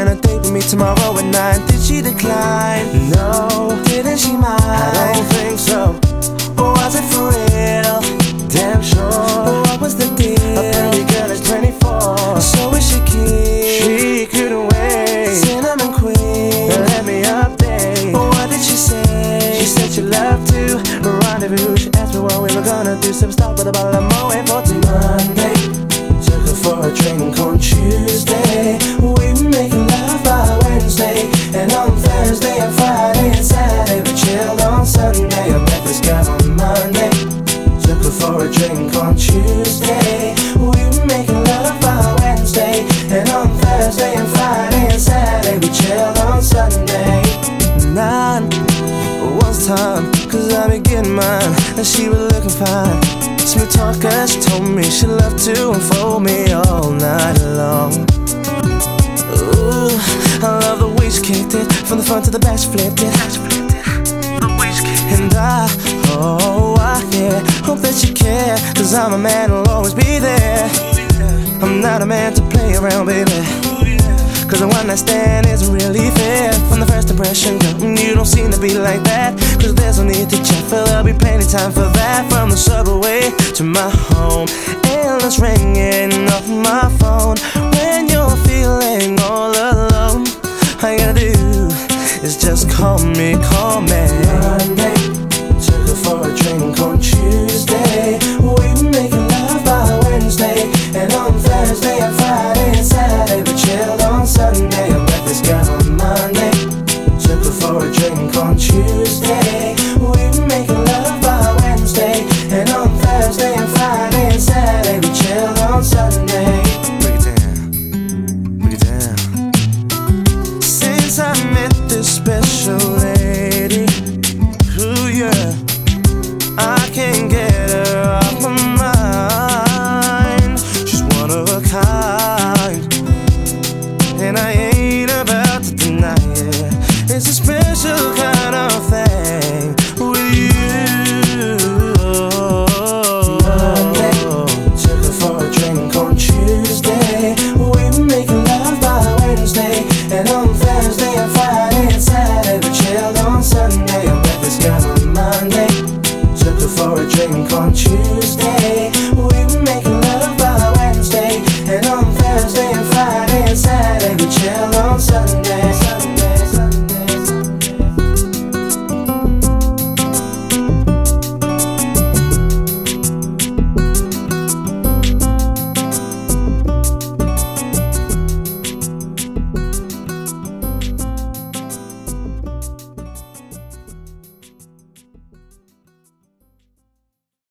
on a date with me tomorrow at 9. Did she decline? No. Didn't she mind? I don't think so. Or was it for real? Damn sure. But what was the deal? A pretty girl is 24, so is she keen? She couldn't wait. Cinnamon queen, let me update. But what did she say? She said she loved to rendezvous. She asked me what we were gonna do. Some stop with a bottle of Moet for Monday. Took her for a drink on Tuesday. We were making love by Wednesday. And on Thursday and Friday and Saturday we chilled on Sunday. I met this girl on Monday. Took her for a drink on Tuesday. We were making love by Wednesday. And on Thursday and Friday and Saturday we chilled on Sunday. 9 was time, cause I be getting mine. And she was looking fine. Smooth talker, she told me she loved to unfold me all night long. Ooh, I love the way she kicked it. From the front to the back she flipped it. And I hope that you care, cause I'm a man who'll always be there. I'm not a man to play around, baby, cause a one night stand isn't really fair. From the first impression, girl, you don't seem to be like that. Cause there's no need to check, for there'll be plenty time for that. From the subway to my home, endless ringing off my phone. When you're feeling all alone, all you gotta do is just call me. Monday, took her for a drink on Tuesday. We were making love by Wednesday. And on Thursday and Friday and Saturday we chilled on Sunday. I met this girl on Monday. Took her for a drink on Tuesday. We were making love by Wednesday. And on Thursday and Friday and Saturday we chilled on Sunday. Break it down, break it down. Since I met this special lady, ooh yeah, I can't get her off my mind. She's one of a kind, and I ain't about to deny it. It's a